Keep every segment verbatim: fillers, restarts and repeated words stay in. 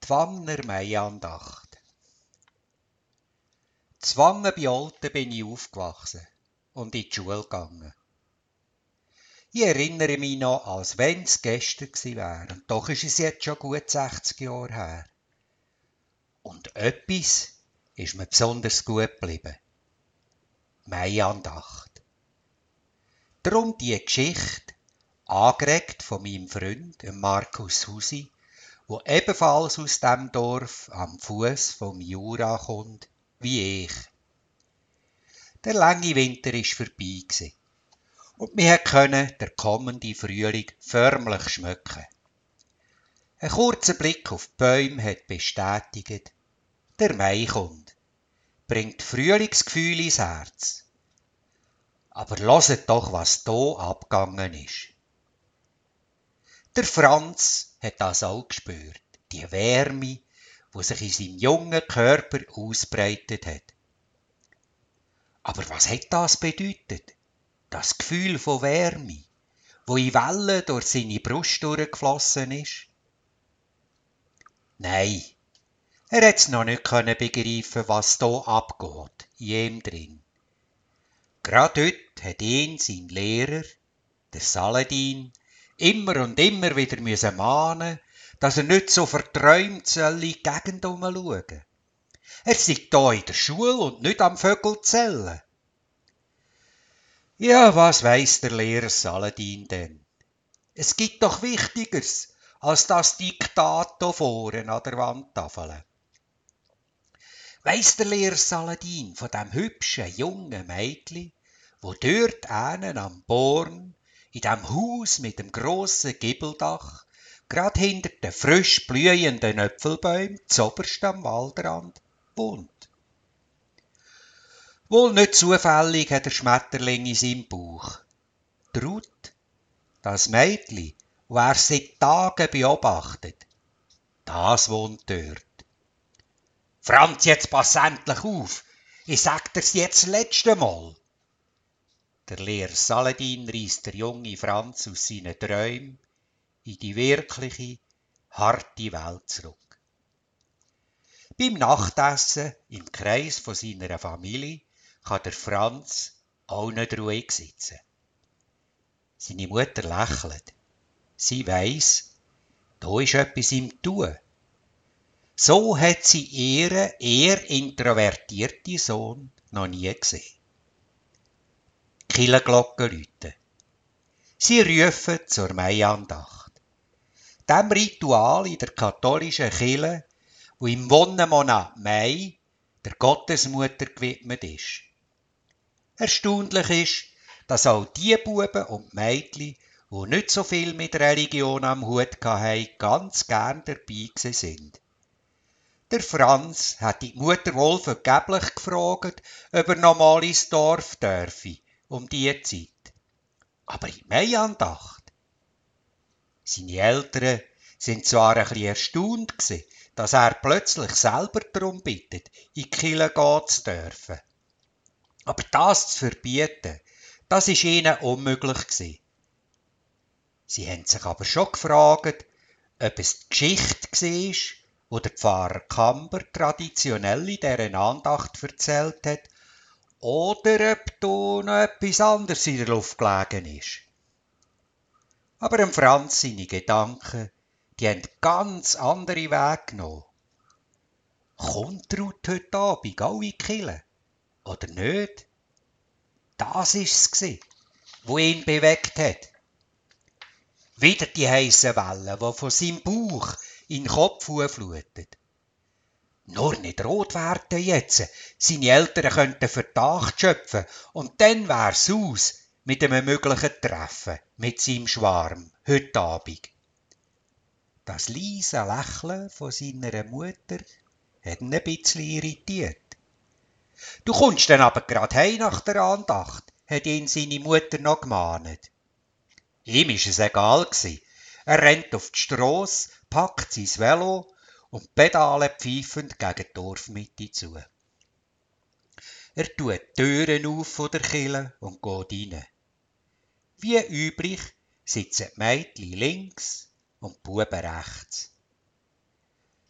Pfanner Maiandacht. Zwangen bei Olten bin ich aufgewachsen und in die Schule gegangen. Ich erinnere mich noch, als wenn es gestern gewesen wäre. Und doch ist es jetzt schon gut sechzig Jahre her. Und etwas ist mir besonders gut geblieben. Maiandacht. Darum die Geschichte, angeregt von meinem Freund, Markus Husi, der ebenfalls aus dem Dorf am Fuß vom Jura kommt, wie ich. Der lange Winter war vorbei gewesen. Und wir konnten den kommenden Frühling förmlich schmecken. Ein kurzer Blick auf die Bäume hat bestätigt, der Mai kommt, bringt Frühlingsgefühl ins Herz. Aber hört doch, was hier abgegangen ist. Der Franz hat das auch gespürt, die Wärme, die sich in seinem jungen Körper ausbreitet hat. Aber was hat das bedeutet? Das Gefühl von Wärme, wo in Wellen durch seine Brust durchgeflossen ist? Nein, er hat es noch nicht begreifen, was hier abgeht, in ihm drin. Gerade heute hat ihn sein Lehrer, der Saladin, immer und immer wieder müssen mahnen, dass er nicht so verträumt soll in die Gegend herumschauen. Er sei hier in der Schule und nicht am Vögel zählen. Ja, was weiss der Lehrer Saladin denn? Es gibt doch Wichtigeres als das Diktat hier vorne an der Wandtafel. Weiss der Lehrer Saladin von dem hübschen, jungen Mädchen, wo dort hinten am Born, in dem Haus mit dem grossen Giebeldach, grad hinter den frisch blühenden Äpfelbäumen, zoberst am Waldrand, wohnt? Wohl nicht zufällig hat der Schmetterling in seinem Bauch. Die Ruth, das Mädchen, das er seit Tagen beobachtet, das wohnt dort. Franz, jetzt pass endlich auf, ich sag dir's jetzt das letzte Mal. Der Lehrer Saladin reisst der junge Franz aus seinen Träumen in die wirkliche, harte Welt zurück. Beim Nachtessen im Kreis von seiner Familie kann der Franz auch nicht ruhig sitzen. Seine Mutter lächelt. Sie weiss, da ist etwas im Tun. So hat sie ihren eher introvertierten Sohn noch nie gesehen. Die Kirchenglocken läuten. Sie rufen zur Maiandacht. Dem Ritual in der katholischen Kirche, wo im Wonnemonat Mai der Gottesmutter gewidmet ist. Erstaunlich ist, dass auch die Buben und Mädchen, die nicht so viel mit Religion am Hut hatten, ganz gern dabei sind. Der Franz hat die Mutter wohl vergeblich gefragt, ob er noch mal ins Dorf dürfe, um diese Zeit. Aber in Maiandacht. Seine Eltern sind zwar ein bisschen erstaunt gewesen, dass er plötzlich selber darum bittet, in die Kirche gehen zu dürfen. Aber das zu verbieten, das war ihnen unmöglich gewesen. Sie haben sich aber schon gefragt, ob es die Geschichte war, die der Pfarrer Kamber traditionell in dieser Andacht erzählt hat, oder ob da noch etwas anderes in der Luft gelegen ist. Aber dem Franz seine Gedanken, die haben ganz andere Wege genommen. Kommt Ruth heute Abend auch in die Kirche? Oder nicht? Das war es, was ihn bewegt hat. Wieder die heissen Wellen, die von seinem Bauch in den Kopf flutet. Nur nicht rot werden jetzt. Seine Eltern könnten Verdacht schöpfen und dann wär's aus mit einem möglichen Treffen mit seinem Schwarm heute Abend. Das leise Lächeln von seiner Mutter hat ihn ein bisschen irritiert. Du kommst dann aber grad heim nach der Andacht, hat ihn seine Mutter noch gemahnt. Ihm ist es egal gsi. Er rennt auf die Strasse, packt sein Velo und Pedale pfeifend gegen die Dorfmitte zu. Er tut die Türen auf von der Kirche und geht rein. Wie üblich sitzen die Mädchen links und die Buben rechts.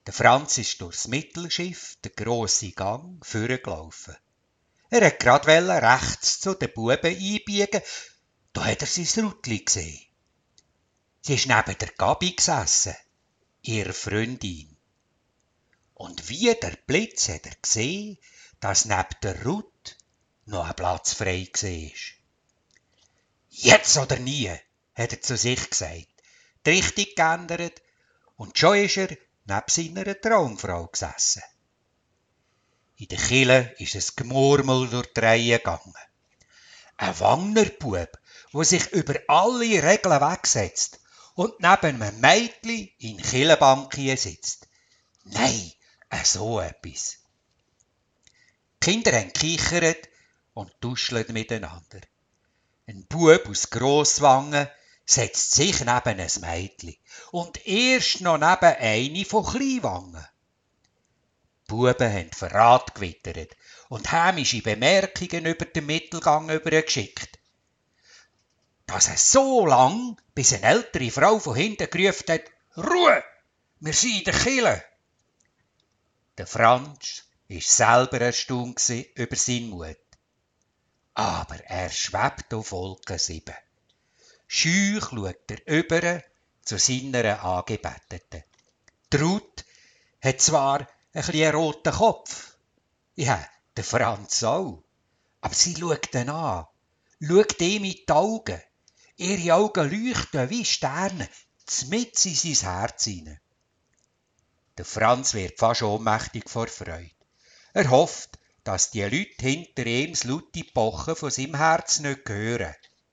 Der Franz ist durchs Mittelschiff, den grossen Gang, vorgelaufen. Er wollte gerade rechts zu den Buben einbiegen, da hat er sein Rutli gesehen. Sie ist neben der Gabi gesessen, ihrer Freundin. Und wie der Blitz hat er gesehen, dass neben der Ruth noch ein Platz frei war. Jetzt oder nie, hat er zu sich gesagt, die Richtung geändert und schon ist er neben seiner Traumfrau gesessen. In der Kille ist ein Gemurmel durch die Reihe gegangen. Ein Wangerbub, der sich über alle Regeln wegsetzt und neben einem Mädchen in Killenbankien sitzt. Nein, so etwas. Die Kinder haben gekichert und tuscheln miteinander. Ein Bub aus Grosswangen setzt sich neben ein Mädchen und erst noch neben eine von Kleinwangen. Die Buben haben Verrat gewittert und hämische Bemerkungen über den Mittelgang übergeschickt. Dass es so lang, bis eine ältere Frau von hinten gerufen hat, «Ruhe! Wir sind in der Kille!» Der Franz war selber erstaunt über seinen Mut. Aber er schwebt auf Wolke sieben. Scheu schaut er über zu seiner Angebeteten. Die Ruth hat zwar ein bisschen roten Kopf, ja, der Franz auch, aber sie schaut ihn an, schaut ihm in die Augen. Ihre Augen leuchten wie Sterne, mitten in sein Herz hinein. Der Franz wird fast ohnmächtig vor Freude. Er hofft, dass die Leute hinter ihm das laute Pochen von seinem Herz nicht hören.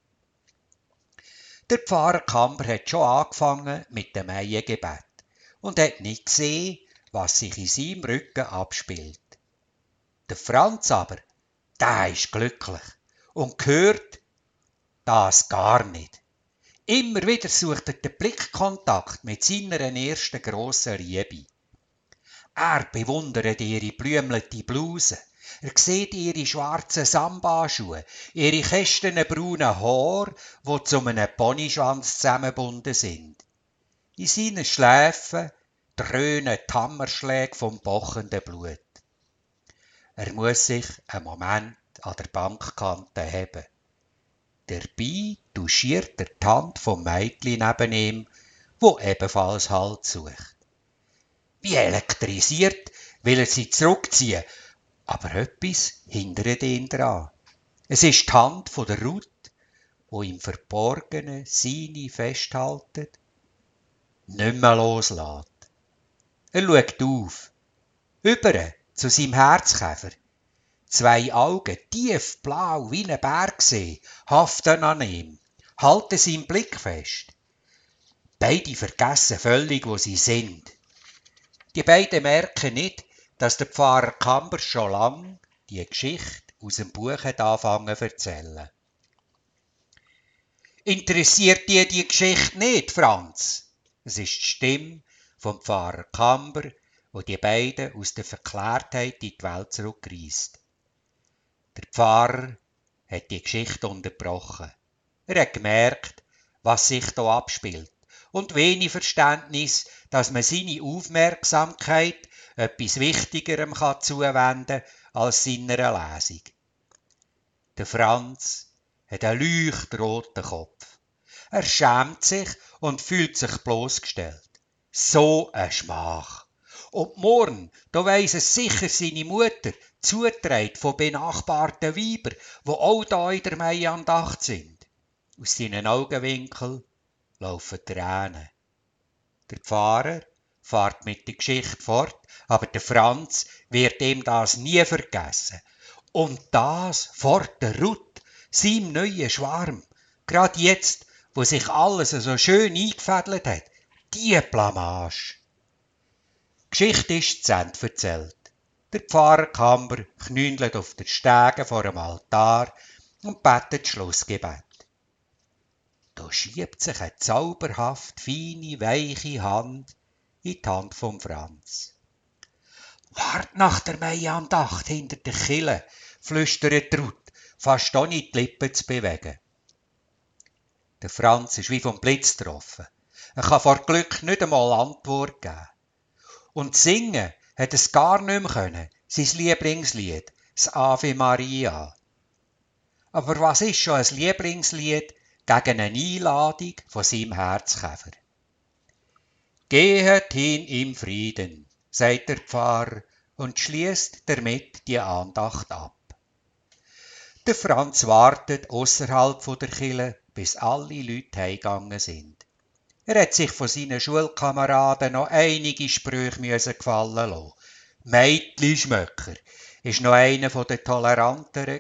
Der Pfarrer Kamber hat schon angefangen mit dem Eiengebet und hat nicht gesehen, was sich in seinem Rücken abspielt. Der Franz aber, der ist glücklich und hört das gar nicht. Immer wieder sucht er den Blickkontakt mit seiner ersten grossen Liebe. Er bewundert ihre blümlete Bluse. Er sieht ihre schwarzen Samba-Schuhe, ihre kästenen braunen Haare, die zu einem Ponyschwanz zusammengebunden sind. In seinen Schläfen dröhnen die Hammerschläge vom pochenden Blut. Er muss sich einen Moment an der Bankkante heben. Dabei touchiert er die Hand vom Mädchen neben ihm, wo ebenfalls Halt sucht. Wie elektrisiert will er sie zurückziehen, aber etwas hindert ihn daran. Es ist die Hand von der Ruth, wo im Verborgenen seine festhaltet, nicht mehr loslässt. Er schaut auf, über zu seinem Herzkäfer. Zwei Augen, tiefblau wie ein Bergsee, haften an ihm, halten seinen Blick fest. Beide vergessen völlig, wo sie sind. Die beiden merken nicht, dass der Pfarrer Kamber schon lang die Geschichte aus dem Buch hat angefangen zu erzählen. Interessiert dir die Geschichte nicht, Franz? Es ist die Stimme vom Pfarrer Kamber, wo die beiden aus der Verklärtheit in die Welt zurückreist. Der Pfarrer hat die Geschichte unterbrochen. Er hat gemerkt, was sich hier abspielt und wenig Verständnis, dass man seine Aufmerksamkeit etwas Wichtigerem kann zuwenden als seiner Lesung. Der Franz hat einen leuchtroten Kopf. Er schämt sich und fühlt sich bloßgestellt. So ein Schmach. Und morgen, da weiss es sicher seine Mutter, zugetragen von benachbarten Weibern, die auch da in der Maiandacht sind. Aus seinen Augenwinkeln laufen Tränen. Der Pfarrer fährt mit der Geschichte fort, aber der Franz wird ihm das nie vergessen. Und das vor der Ruth, seinem neuen Schwarm, gerade jetzt, wo sich alles so schön eingefädelt hat, die Blamage. Die Geschichte ist zu Ende erzählt. Der Pfarrer Kamber knündelt auf den Stegen vor dem Altar und betet Schlussgebet. Da schiebt sich eine zauberhaft feine, weiche Hand in die Hand vom Franz. Wart nach der Maiandacht hinter der Kille, flüstert Ruth, fast ohne die Lippen zu bewegen. Der Franz ist wie vom Blitz getroffen. Er kann vor Glück nicht einmal Antwort geben. Und singen hat es gar nicht mehr können, sein Lieblingslied, das Ave Maria. Aber was ist schon ein Lieblingslied gegen eine Einladung von seinem Herzkäfer? Gehet hin im Frieden, sagt der Pfarrer und schließt damit die Andacht ab. Der Franz wartet ausserhalb der Kirche, bis alle Leute heimgegangen sind. Er hat sich von seinen Schulkameraden noch einige Sprüche gefallen lassen. Meitli-Schmöcker war noch einer der toleranteren.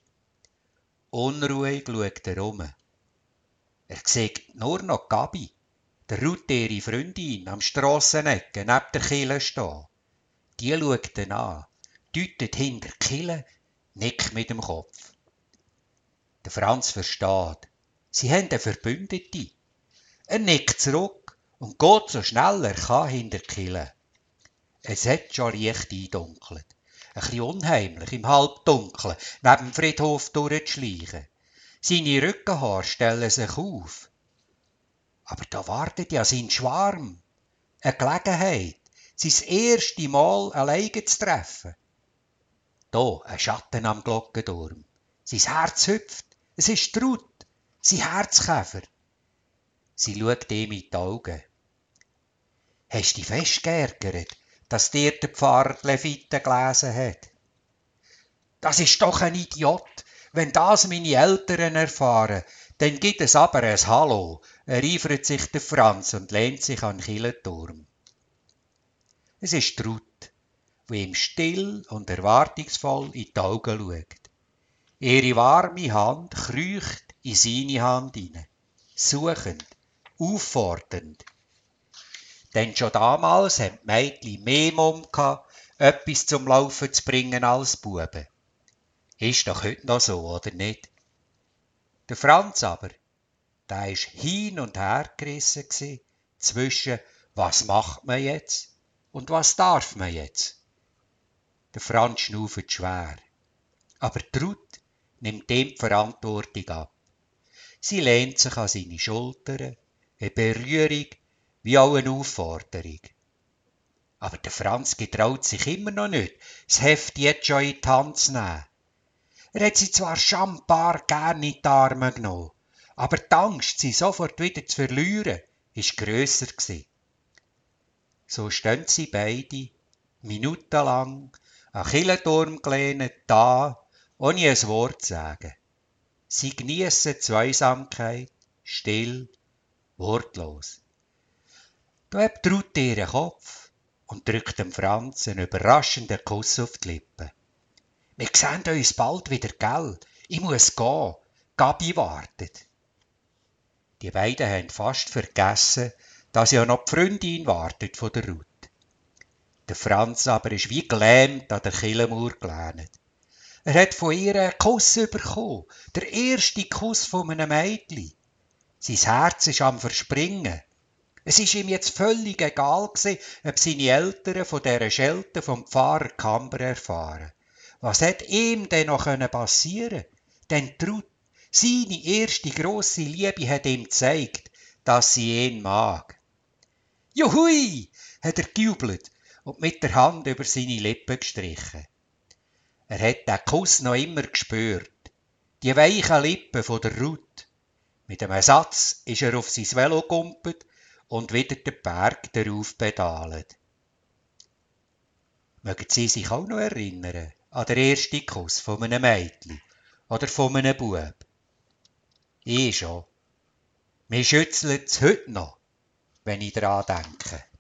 Unruhig schaut er um. Er sieht nur noch Gabi, der Ruth, ihre Freundin, am Strassenecke neben der Kille stehen. Die schaut ihn an, deutet hinter die Kille, nickt mit dem Kopf. Der Franz versteht, sie haben eine Verbündete. Er nickt zurück und geht so schnell er kann hinter die Kille. Es hat schon leicht eindunkelt. Ein bisschen unheimlich, im Halbdunkeln, neben dem Friedhof durchzuschleichen. Seine Rückenhaare stellen sich auf. Aber da wartet ja sein Schwarm. Eine Gelegenheit, sein erstes Mal alleine zu treffen. Da ein Schatten am Glockenturm. Sein Herz hüpft. Es ist die Ruth, sein Herzkäfer. Sie schaut ihm in die Augen. Hast du dich fest geärgert, dass dir der Pfarrer die Leviten gelesen hat? Das ist doch ein Idiot. Wenn das meine Eltern erfahren, dann gibt es aber ein Hallo, ereifert sich der Franz und lehnt sich an den Kirchenturm. Es ist Ruth, die ihm still und erwartungsvoll in die Augen schaut. Ihre warme Hand kriecht in seine Hand hinein, suchend, auffordernd. Denn schon damals hatten die Mädchen mehr Mumm gehabt, etwas zum Laufen zu bringen als Buben. Ist doch heute noch so, oder nicht? Der Franz aber, der war hin und her gerissen zwischen was macht man jetzt und was darf man jetzt. Der Franz schnauft schwer. Aber die Ruth nimmt ihm die Verantwortung ab. Sie lehnt sich an seine Schultern, eine Berührung wie auch eine Aufforderung. Aber der Franz getraut sich immer noch nicht, das Heft jetzt schon in die Hand zu nehmen. Er hat sie zwar schambar gerne in die Arme genommen, aber die Angst, sie sofort wieder zu verlieren, war grösser gewesen. So stehen sie beide, minutenlang, an den Kirchenturm gelehnt, da, ohne ein Wort zu sagen. Sie geniessen die Zweisamkeit, still, wortlos. Da hebt Ruth ihren Kopf und drückt dem Franz einen überraschenden Kuss auf die Lippen. Wir sehen uns bald wieder, gell? Ich muss gehen. Gabi wartet. Die beiden haben fast vergessen, dass ja noch die Freundin wartet von der Ruth. Der Franz aber ist wie gelähmt an der Kirchenmauer gelehnt. Er hat von ihr einen Kuss bekommen, der erste Kuss von einem Mädchen. Sein Herz ist am Verspringen. Es ist ihm jetzt völlig egal gewesen, ob seine Eltern von dieser Schelte vom Pfarrer Kamber erfahren. Was hat ihm denn noch passieren können? Denn die Ruth, seine erste grosse Liebe, hat ihm gezeigt, dass sie ihn mag. Juhui, hat er gejubelt und mit der Hand über seine Lippen gestrichen. Er hat den Kuss noch immer gespürt, die weichen Lippen von der Ruth. Mit einem Satz ist er auf sein Velo gegumpelt und wieder den Berg darauf pedalt. Mögen Sie sich auch noch erinnern an den ersten Kuss von einem Mädchen oder von einem Bub? Ich schon. Mir schützelt es heute noch, wenn ich daran denke.